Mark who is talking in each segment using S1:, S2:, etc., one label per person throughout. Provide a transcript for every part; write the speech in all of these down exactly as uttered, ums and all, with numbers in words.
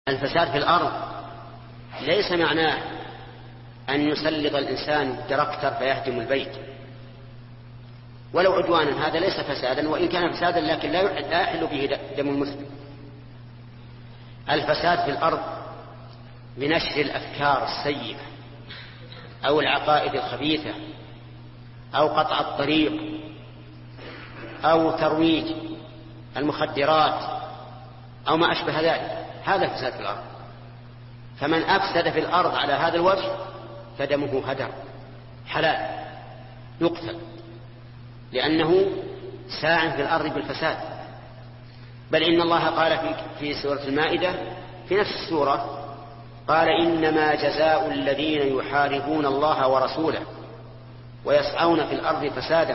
S1: الفساد في الأرض ليس معناه أن يسلط الإنسان تراكتر فيهدم البيت ولو عدوانا، هذا ليس فسادا، وإن كان فسادا لكن لا يحل به دم المسلم. الفساد في الأرض بنشر الأفكار السيئة أو العقائد الخبيثة أو قطع الطريق أو ترويج المخدرات أو ما أشبه ذلك، هذا الفساد في الأرض. فمن أفسد في الأرض على هذا الوجه فدمه هدر حلال يقتل، لأنه ساع في الأرض بالفساد. بل إن الله قال في سورة المائدة في نفس السورة قال إنما جزاء الذين يحاربون الله ورسوله ويسعون في الأرض فسادا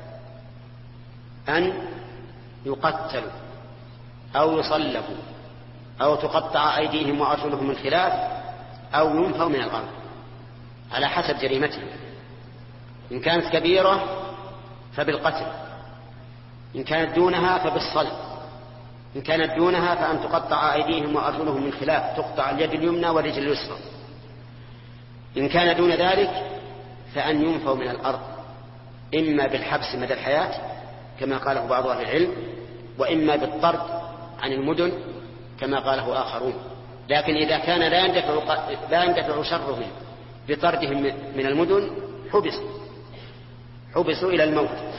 S1: أن يقتلوا أو يصلبوا أو تقطع أيديهم وأرجلهم من خلاف أو ينفوا من الأرض على حسب جريمتهم. إن كانت كبيرة فبالقتل، إن كانت دونها فبالصلب، إن كانت دونها فأن تقطع أيديهم وأرجلهم من خلاف، تقطع اليد اليمنى والرجل اليسرى. إن كان دون ذلك فأن ينفوا من الأرض، إما بالحبس مدى الحياة كما قاله بعض أهل العلم، وإما بالطرد عن المدن كما قاله آخرون. لكن إذا كان لا يندفع, لا يندفع شرهم بطردهم من المدن حبسوا حبسوا إلى الموت.